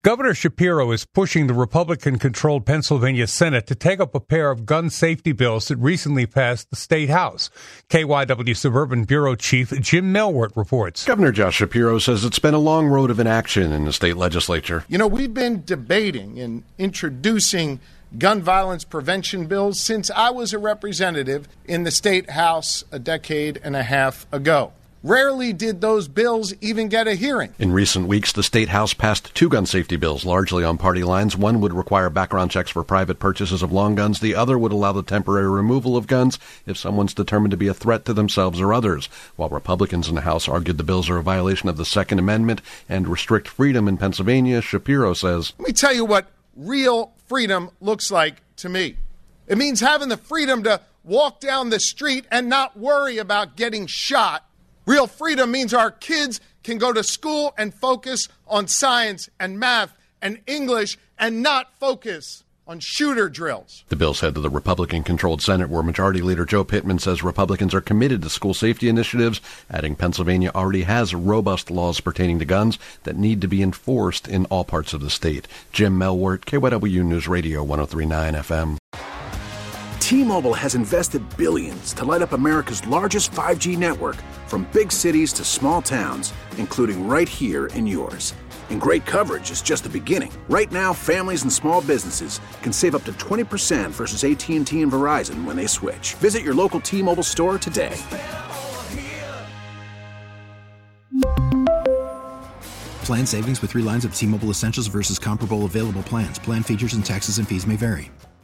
Governor Shapiro is pushing the Republican-controlled Pennsylvania Senate to take up a pair of gun safety bills that recently passed the state House. KYW Suburban Bureau Chief Jim Melwert reports. Governor Josh Shapiro says it's been a long road of inaction in the state legislature. You know, we've been debating and introducing gun violence prevention bills since I was a representative in the state House a decade and a half ago. Rarely did those bills even get a hearing. In recent weeks, the state House passed two gun safety bills, largely on party lines. One would require background checks for private purchases of long guns. The other would allow the temporary removal of guns if someone's determined to be a threat to themselves or others. While Republicans in the House argued the bills are a violation of the Second Amendment and restrict freedom in Pennsylvania, Shapiro says, "Let me tell you what real freedom looks like to me. It means having the freedom to walk down the street and not worry about getting shot. Real freedom means our kids can go to school and focus on science and math and English and not focus on shooter drills." The bills head to the Republican-controlled Senate, where Majority Leader Joe Pittman says Republicans are committed to school safety initiatives, adding Pennsylvania already has robust laws pertaining to guns that need to be enforced in all parts of the state. Jim Melwert, KYW News Radio 103.9 FM. T-Mobile has invested billions to light up America's largest 5G network, from big cities to small towns, including right here in yours. And great coverage is just the beginning. Right now, families and small businesses can save up to 20% versus AT&T and Verizon when they switch. Visit your local T-Mobile store today. Plan savings with 3 lines of T-Mobile Essentials versus comparable available plans. Plan features and taxes and fees may vary.